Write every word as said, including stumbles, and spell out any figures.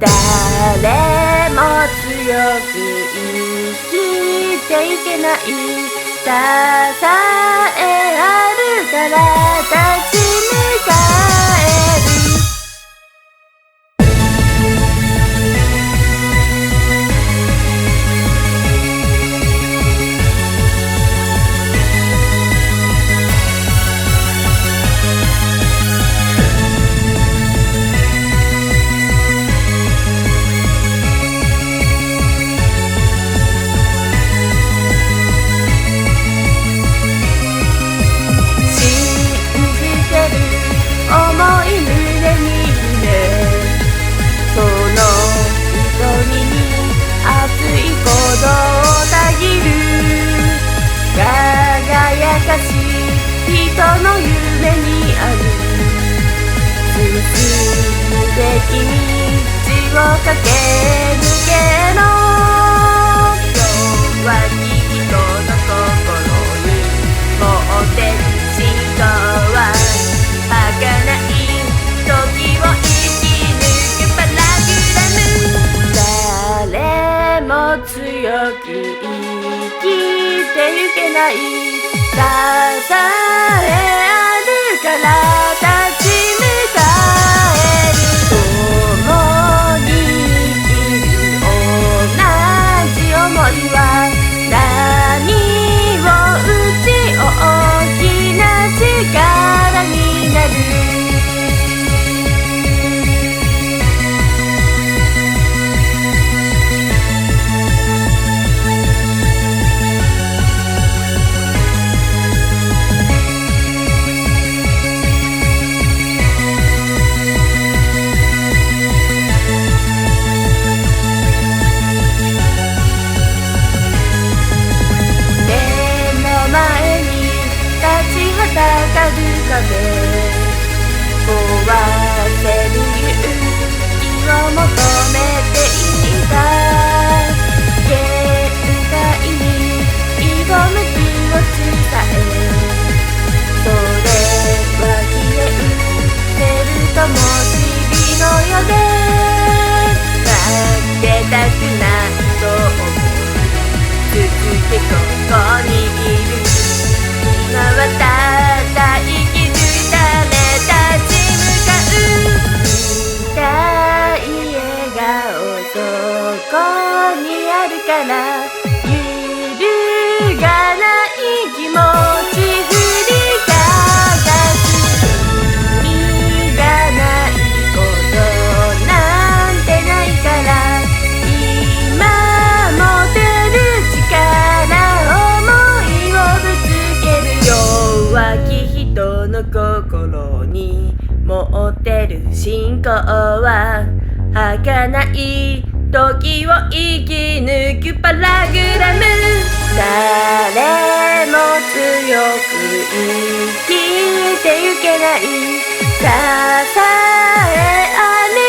誰も強く生きていけない支えあるから立ち向かえる。人の夢にある進むべき道を駆け抜けろ。弱き人の心に持ってる信仰は儚い時を生き抜くパラグラム。誰も強く生きてゆけない支えあるから立ち向かえる。共に生きる同じ想いは波を打ち大きな力になる。かる壁壊せる勇気を求めていた。限界に挑む気持ちさえそれは消え失せるともし火の世で待ってたくないと思う。続けここにいる。今はただ生きるため立ち向かう。痛い笑顔そこにあるから揺るがない気持ち振りかざす。意味がないことなんてないから今持てる力思いをぶつける。弱き人の心に持ってる信仰は儚い時を生き抜くパラグラム。誰も強く生きてゆけない支えある